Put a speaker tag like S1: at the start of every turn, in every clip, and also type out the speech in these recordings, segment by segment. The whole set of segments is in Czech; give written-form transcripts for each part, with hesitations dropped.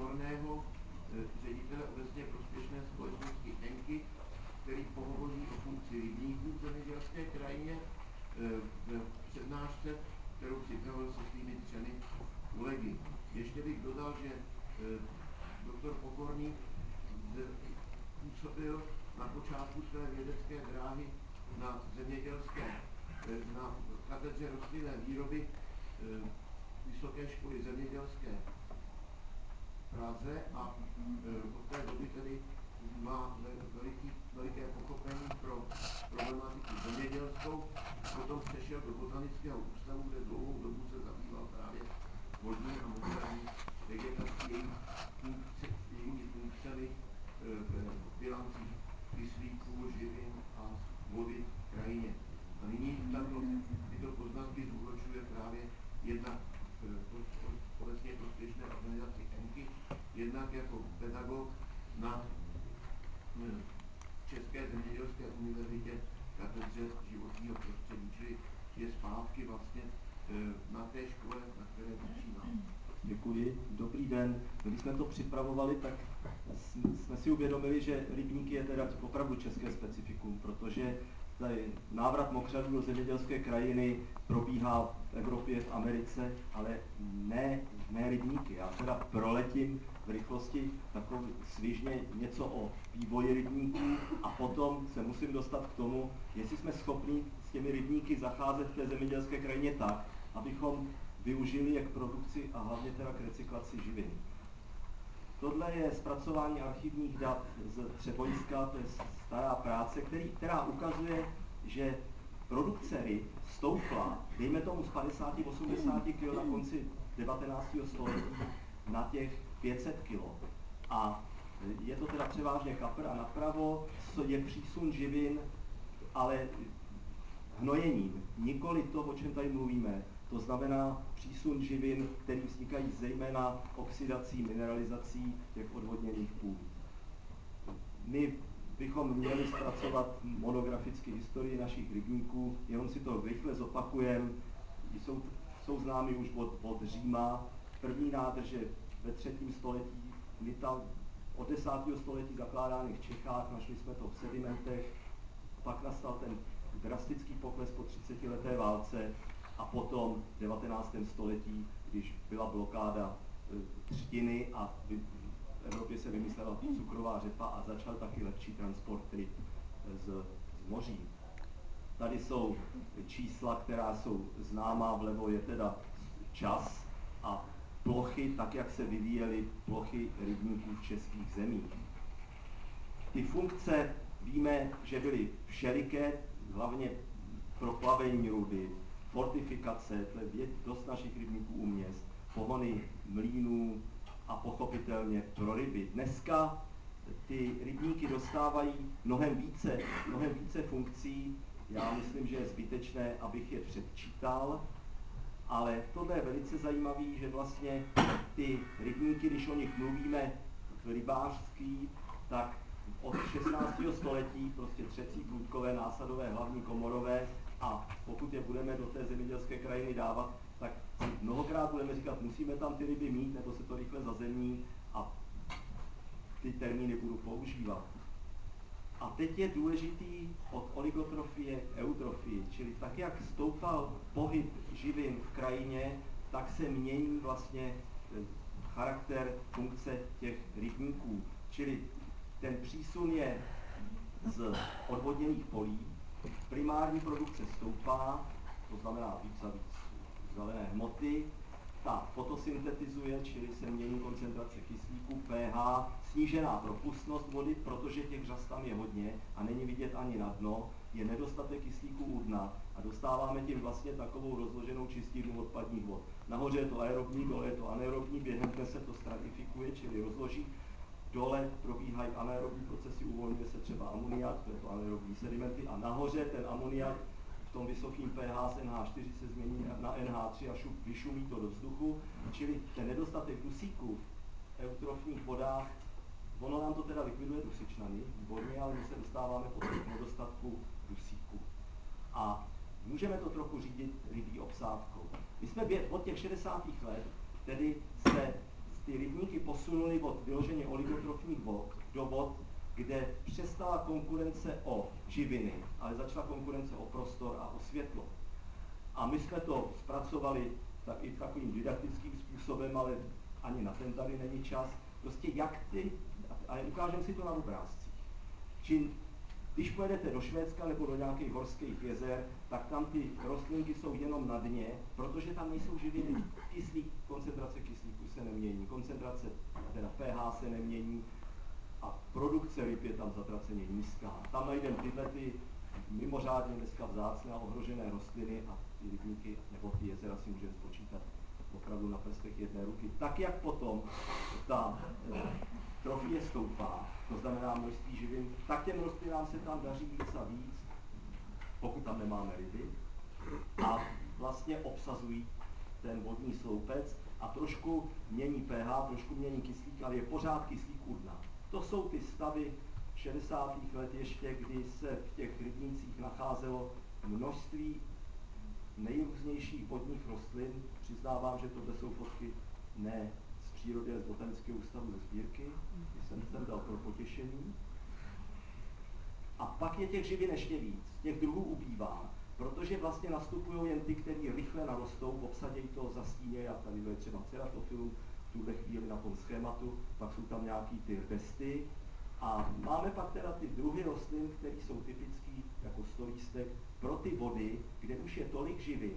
S1: Pokorného, ředitele obecně prospěšné společnosti Enky, který pohovoří o funkci rybníků v zemědělské krajině v přednášce, kterou připravil se svými 3 kolegy. Ještě bych dodal, že doktor Pokorný působil na počátku své vědecké dráhy na katedře rostlinné výroby Vysoké školy zemědělské v Praze a od té doby tedy má veliké pochopení pro problematiku zemědělskou. Potom přešel do Botanického ústavu, kde dlouhou dobu se zabýval právě vodní a mořské vegetací, jejími funkcemi v bilancích kyslíků, živin a vody v krajině. A nyní tyto poznatky zúročuje právě jednak obecně prospěšné organizaci Enky, jednak jako pedagog na České zemědělské univerzitě katedře životního prostředí, čili je zpátky vlastně na té škole, na které začínal.
S2: Děkuji, dobrý den. Když jsme to připravovali, tak jsme si uvědomili, že rybníky je teda opravdu české specifikum, protože návrat mokřadů do zemědělské krajiny probíhá v Evropě, v Americe, ale ne rybníky. Já teda proletím v rychlosti takový svižně něco o vývoji rybníků a potom se musím dostat k tomu, jestli jsme schopni s těmi rybníky zacházet v té zemědělské krajině tak, abychom využili je k produkci a hlavně teda k recyklaci živin. Tohle je zpracování archivních dat z Třeboňska, to je stará práce, která ukazuje, že produkce ryb stoupla, dejme tomu z 50-80 kg na konci 19. století na těch 500 kg. A je to teda převážně kapr a napravo je přísun živin, ale hnojením, nikoli to, o čem tady mluvíme. To znamená přísun živin, který vznikají zejména oxidací, mineralizací těch odvodněných půd. My bychom měli zpracovat monograficky historii našich rybníků, jenom si to rychle zopakujeme. Jsou známy už od Říma. První nádrže ve 3. století, od 10. století zakládány v Čechách, našli jsme to v sedimentech, pak nastal ten drastický pokles po 30leté válce a potom v 19. století, když byla blokáda třtiny a v Evropě se vymyslela cukrová řepa a začal taky lepší transport ryb z moří. Tady jsou čísla, která jsou známá, vlevo je teda čas a plochy, tak jak se vyvíjely plochy rybníků v českých zemích. Ty funkce víme, že byly všeliké, hlavně pro plavení rudy, fortifikace, to je dost našich rybníků u měst, pohony mlýnů a pochopitelně pro ryby. Dneska ty rybníky dostávají mnohem více funkcí. Já myslím, že je zbytečné, abych je předčítal, ale tohle je velice zajímavé, že vlastně ty rybníky, když o nich mluvíme rybářský, tak od 16. století prostě třecí, průdkové, násadové, hlavní, komorové a pokud je budeme do té zemědělské krajiny dávat, tak mnohokrát budeme říkat, musíme tam ty ryby mít, nebo se to rychle zazemní a ty termíny budu používat. A teď je důležitý od oligotrofie k eutrofii, čili tak, jak stoupal pohyb živin v krajině, tak se mění vlastně charakter funkce těch rybníků. Čili ten přísun je z odvodněných polí, primární produkce stoupá, to znamená víc a víc zelené hmoty, ta fotosyntetizuje, čili se mění koncentrace kyslíku, pH, snížená propustnost vody, protože těch řas tam je hodně a není vidět ani na dno, je nedostatek kyslíku u dna a dostáváme tím vlastně takovou rozloženou čistírnu odpadních vod. Nahoře je to aerobní, dole je to anaerobní, během dne se to stratifikuje, čili rozloží. Dole probíhají anaerobní procesy, uvolňuje se třeba amoniak, to je to anaerobní sedimenty, a nahoře ten amoniak v tom vysokým pH z NH4 se změní na NH3 a vyšumí to do vzduchu, čili ten nedostatek dusíku v eutrofních vodách, ono nám to teda likviduje dusičnany, výborně, ale my se dostáváme potom k nedostatku dusíku. A můžeme to trochu řídit rybí obsádkou. My jsme od těch 60. let tedy se ty rybníky posunuli od vyloženě oligotrofních vod do vod, kde přestala konkurence o živiny, ale začala konkurence o prostor a o světlo. A my jsme to zpracovali i takovým didaktickým způsobem, ale ani na ten tady není čas. Prostě jak a ukážeme si to na obrázcích. Čím, když pojedete do Švédska nebo do nějakých horských jezer, tak tam ty rostlinky jsou jenom na dně, protože tam nejsou živiny. Koncentrace kyslíku se nemění, koncentrace, teda pH se nemění a produkce ryb je tam zatraceně nízká. Tam najdeme tyhle ty mimořádně dneska vzácné a ohrožené rostliny a ty rybníky nebo ty jezera si můžeme spočítat opravdu na prstech jedné ruky. Tak jak potom ta trofie stoupá, to znamená množství živin, tak těm rostlinám se tam daří víc a víc, pokud tam nemáme ryby, a vlastně obsazují ten vodní sloupec a trošku mění pH, trošku mění kyslík, ale je pořád kyslík u dna. To jsou ty stavy 60. let ještě, kdy se v těch rybnících nacházelo množství nejrůznějších vodních rostlin. Přiznávám, že tohle jsou fotky ne z přírody, ale z Botanického ústavu ze sbírky, když jsem sem dal pro potěšení. A pak je těch živin ještě víc, těch druhů ubývá, protože vlastně nastupují jen ty, který rychle narostou, obsadějí to, zastínějí, a tady je třeba ceratophyllum, v tuhle chvíli na tom schématu, pak jsou tam nějaký ty rbesty. A máme pak teda ty druhy rostlin, které jsou typický jako stolístek pro ty vody, kde už je tolik živin,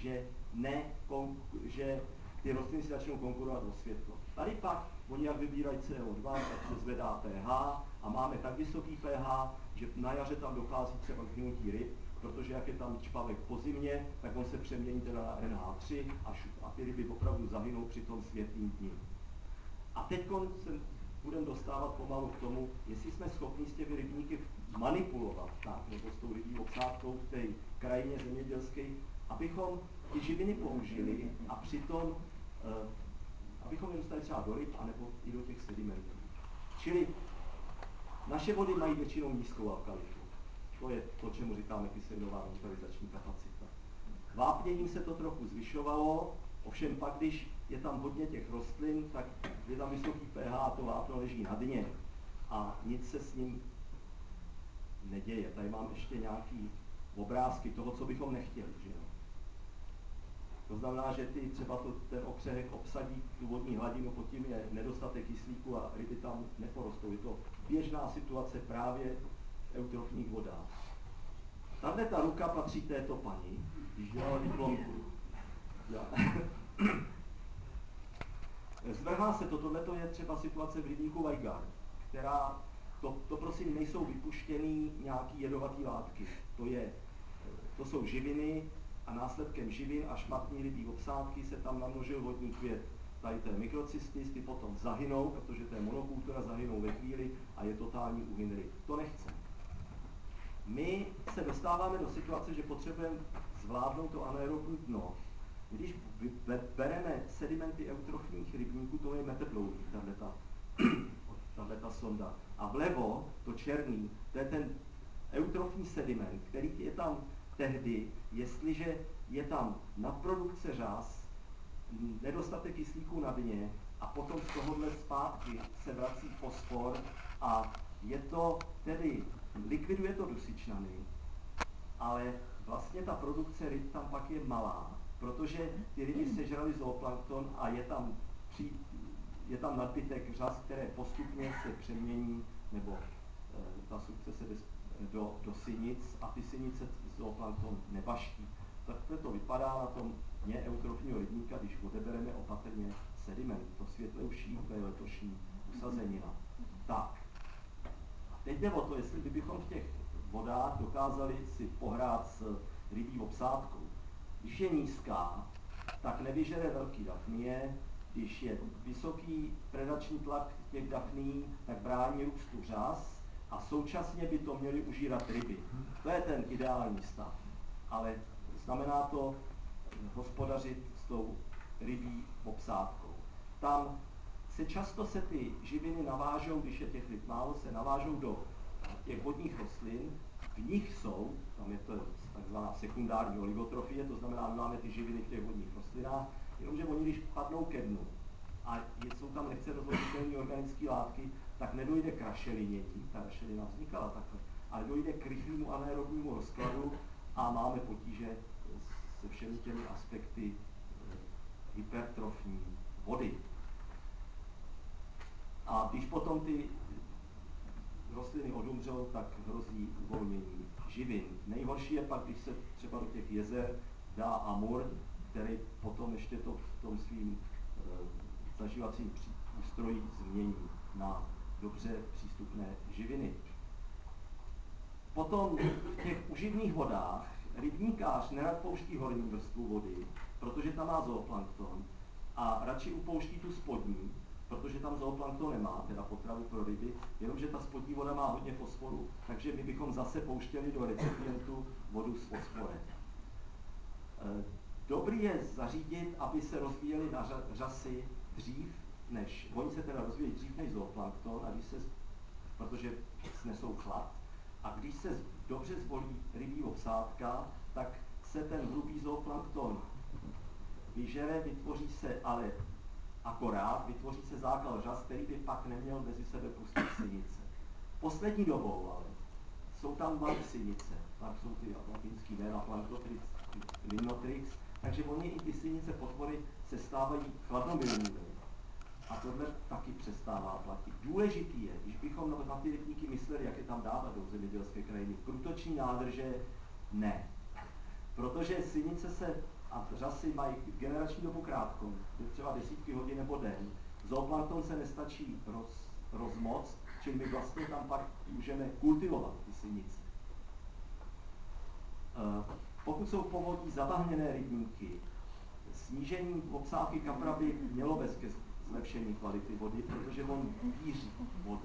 S2: že ty rostliny si začnou konkurovat o světlo. Tady pak oni jak vybírají CO2, tak se zvedá pH a máme tak vysoký pH, že na jaře tam dochází třeba k hynutí ryb, protože jak je tam čpavek po zimě, tak on se přemění teda na NH3 a ty ryby opravdu zahynou při tom světlým dni. A teď se budeme dostávat pomalu k tomu, jestli jsme schopni s těmi rybníky manipulovat tak, nebo s tou rybí obsádkou v té krajině zemědělské, abychom ty živiny použili a přitom, abychom je dostali třeba do ryb, anebo i do těch sedimentů. Čili naše vody mají většinou nízkou alkalitu. To je to, čemu říkáme kyselinová neutralizační kapacita. Vápněním se to trochu zvyšovalo, ovšem pak, když je tam hodně těch rostlin, tak je tam vysoký pH a to vápno leží na dně a nic se s ním neděje. Tady mám ještě nějaký obrázky toho, co bychom nechtěli. Že jo? To znamená, že třeba ten okřehek obsadí tu vodní hladinu, pod tím je nedostatek kyslíku a ryby tam neporostou. Je to běžná situace právě v eutrofních vodách. Tahle ta ruka patří této paní, když dělala diplomku. Zvrhá se to, tohleto je třeba situace v rybníku Vajgar, která, to prosím nejsou vypuštěný nějaký jedovatý látky. To jsou živiny a následkem živin a špatný rybí obsádky se tam namnožil vodní květ. Tady té mikrocystis, ty potom zahynou, protože to je monokultura, zahynou ve chvíli a je totální úhyn ryb. To nechceme. My se dostáváme do situace, že potřebujeme zvládnout to anaerobní dno. Když bereme sedimenty eutrofních rybníků, to je meteploudí, tato sonda. A vlevo, to černý, to je ten eutrofní sediment, který je tam tehdy, jestliže je tam nadprodukce řas, nedostatek kyslíku na dně a potom z tohohle zpátky se vrací fosfor a je to tedy, likviduje to dusičnany, ale vlastně ta produkce ryb tam pak je malá, protože ty ryby sežraly zooplankton a je tam nadbytek řas, které postupně se přemění, nebo ta sukcese do synic a ty synice zooplankton nebaští. Takhle to vypadá na tom dně eutrofního rybníka, když odebereme opatrně sediment. To světlejší, to je letošní usazenina. Tak. A teď jde o to, jestli bychom v těch vodách dokázali si pohrát s rybí obsádkou. Když je nízká, tak nevyžere velký dafnie, když je vysoký predační tlak těch dafnií, tak brání růstu řas a současně by to měly užírat ryby. To je ten ideální stav. Ale znamená to hospodařit s tou rybí obsádkou. Tam často se ty živiny navážou, když je těch ryb málo, se navážou do těch vodních rostlin, v nich jsou, tam je to takzvaná sekundární oligotrofie, to znamená, my máme ty živiny v těch vodních rostlinách, jenomže oni, když padnou ke dnu, a jsou tam lehce rozložitelné organické látky, tak nedojde k rašelinění, ta rašelina vznikala takhle, ale dojde k rychlému anaerobnímu rozkladu a máme potíže se všemi těmi aspekty hypertrofní vody. A když potom ty rostliny odumřou, tak hrozí uvolnění živin. Nejhorší je pak, když se třeba do těch jezer dá amur, který potom ještě to v tom svým zažívacím ústrojí změní na dobře přístupné živiny. Potom v těch uživných vodách rybníkář nerad pouští horní vrstvu vody, protože tam má zooplankton, a radši upouští tu spodní, protože tam zooplankton nemá, teda potravu pro ryby, jenomže ta spodní voda má hodně fosforu, takže my bychom zase pouštěli do recipientu vodu s fosforem. Dobrý je zařídit, aby se rozvíjely na řasy dřív, než, oni se teda rozvíjí dřív než zooplankton, a když se, protože snesou chlad, a když se dobře zvolí rybí obsádka, tak se ten hrubý zooplankton vyžere, vytvoří se ale akorát, vytvoří se základ řas, který by pak neměl mezi sebe pustit synice. Poslední dobou ale jsou tam dva synice, tam jsou ty latinský jména Planktotrix, Limnotrix, takže oni i ty synice potvory se stávají chladnomilnými. A tohle taky přestává platit. Důležitý je, když bychom na ty rybníky mysleli, jak je tam dávat do zemědělské krajiny, průtoční nádrže ne. Protože synice se a řasy mají generační dobu krátkou, třeba desítky hodin nebo den. Zooplankton se nestačí rozmoct, čili my vlastně tam pak můžeme kultivovat ty synice. Pokud jsou v povodí zabahněné rybníky, snížení obsádky kapra by mělo vést ke zlepšení kvality vody, protože on víří vodu.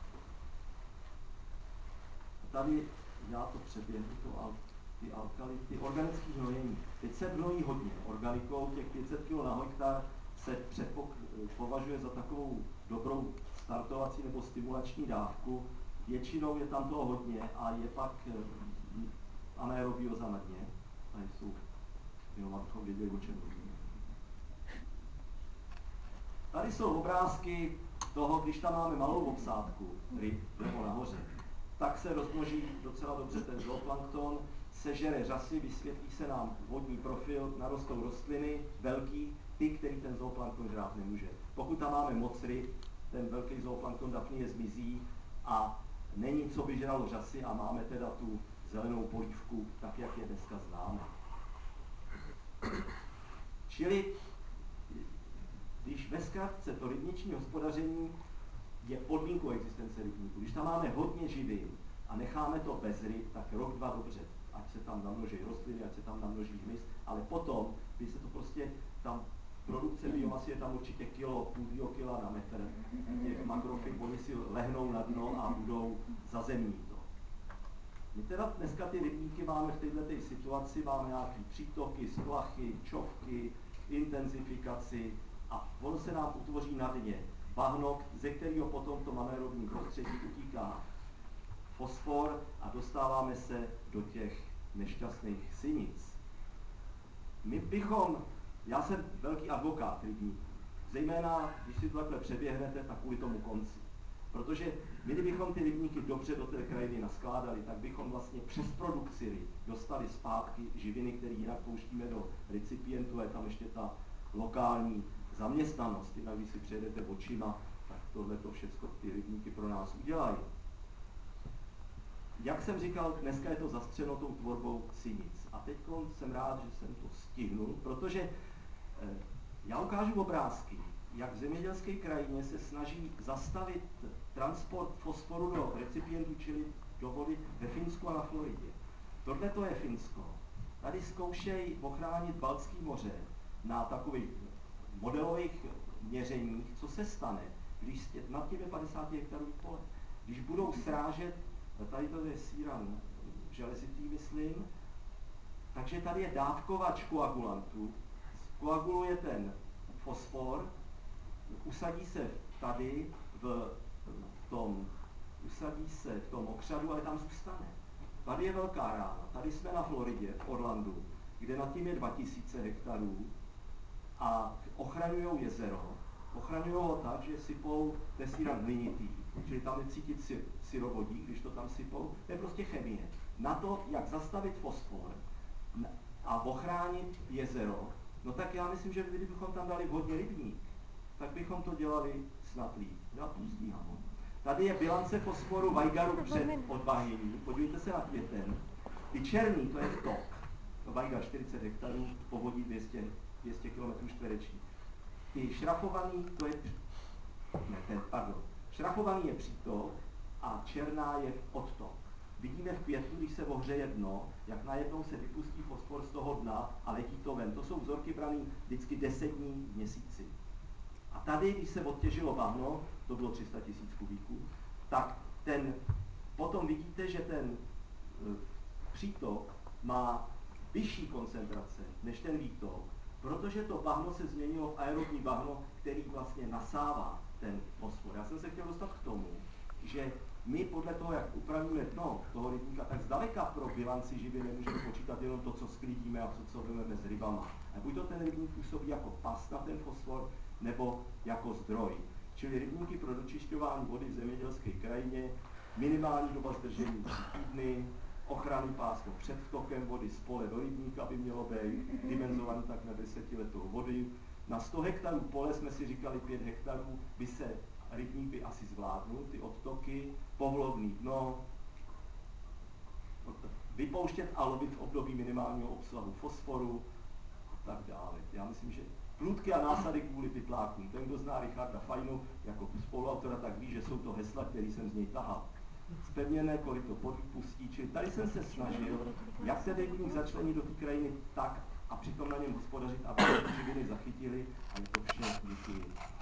S2: A tady já to přeběhnu, ty alkality, organické hnojení. Teď se hnojí hodně organikou, těch 500 kg na hektar se považuje za takovou dobrou startovací nebo stimulační dávku. Většinou je tam toho hodně a je pak anaerobioza na dně. Tady jsou, jenom abychom věděli, o čem mluvíme. Tady jsou obrázky toho, když tam máme malou obsádku ryb nebo nahoře, tak se rozmnoží docela dobře ten zooplankton, sežere řasy, vysvětlí se nám vodní profil, narostou rostliny, velký, ty, který ten zooplankton žrát nemůže. Pokud tam máme moc ryb, ten velký zooplankton Daphnie zmizí a není co by žralo řasy a máme teda tu zelenou polívku, tak jak je dneska známe. Čili, když ve zkratce to rybniční hospodaření je podmínkou existence rybníku. Když tam máme hodně živin a necháme to bez ryb, tak rok, dva dobře, ať se tam namnoží rostliny, ať se tam namnoží hmyz, ale potom, když se to prostě, tam produkce biomasy je tam určitě půl kila na metr, těch makrofyt, oni si lehnou na dno a budou zazemní to. My teda dneska ty rybníky máme v této situaci, máme nějaký přítoky, splachy, čovky, intenzifikaci a ono se nám utvoří na dně bahno, ze kterého potom v tom anaerobním prostředí utíká fosfor a dostáváme se do těch nešťastných synic. My bychom, já jsem velký advokát rybníků, zejména když si to takhle přeběhnete, tak kvůli tomu konci. Protože my, kdybychom ty rybníky dobře do té krajiny naskládali, tak bychom vlastně přes produkci ryb dostali zpátky živiny, které jinak pouštíme do recipientu, je tam ještě ta lokální zaměstnanost. Jinak, když si přejedete očima, tak tohle to všechno ty rybníky pro nás udělají. Jak jsem říkal, dneska je to zastřeno tou tvorbou synic. A teď jsem rád, že jsem to stihnul, protože já ukážu obrázky, jak v zemědělské krajině se snaží zastavit transport fosforu do recipientu, čili do vody ve Finsku a na Floridě. Tohle to je Finsko. Tady zkoušejí ochránit Baltské moře na takových modelových měřeních, co se stane, když nad těmi 50 hektarový pole, když budou srážet, tady to je síran železitý, myslím, takže tady je dávkovač koagulantů, koaguluje ten fosfor, usadí se tady usadí se v tom mokřadu, ale tam zůstane. Tady je velká rána, tady jsme na Floridě, v Orlandu, kde nad tím je 2000 hektarů a ochraňují jezero. Ochraňují ho tak, že sypou tesírant hlinitý, čili tam je cítit syrovodík, když to tam sypou. To je prostě chemie. Na to, jak zastavit fosfor a ochránit jezero, no tak já myslím, že kdybychom tam dali vhodně rybník, tak bychom to dělali snad líp. Já to stíhám. Tady je bilance fosforu Vajgaru před odbahněním. Podívejte se na květen. Ty černý, to je tok. Vajgar 40 hektarů, povodí 200 km čtverečních. Ty šrafovaný, to je, šrafovaný je přítok a černá je odtok. Vidíme v květnu, když se ohřeje dno, jak najednou se vypustí fosfor z toho dna a letí to ven. To jsou vzorky brané vždycky 10 dní v měsíci. A tady, když se odtěžilo bahno, to bylo 300 000 kubíků, tak potom vidíte, že ten přítok má vyšší koncentrace než ten výtok, protože to bahno se změnilo v aerobní bahno, který vlastně nasává ten fosfor. Já jsem se chtěl dostat k tomu, že my podle toho, jak upravíme dno toho rybníka, tak zdaleka pro bilanci živě nemůžeme počítat jenom to, co sklidíme a co vezmeme s rybama. A buď to ten rybník působí jako pas na ten fosfor, nebo jako zdroj. Čili rybníky pro dočišťování vody v zemědělské krajině, minimální doba zdržení 3 týdny, ochranný pásmo před vtokem vody z pole do rybníka by mělo být dimenzovaný tak na 10letou vody. Na 100 hektarů pole jsme si říkali 5 hektarů by se rybník by asi zvládnul, ty odtoky, povlovný dno, vypouštět a lovit v období minimálního obsahu fosforu a tak dále. Já myslím, že průdky a násady kvůli pytlákům. Ten, kdo zná Richarda Fajnu jako spoluautora, tak ví, že jsou to hesla, který jsem z něj tahal. Zpevněné, kolik to podpustí, čili tady jsem se snažil, jak ten rybník začlenit do té krajiny tak a přitom na něm hospodařit, aby ty živiny zachytili a je to vše díky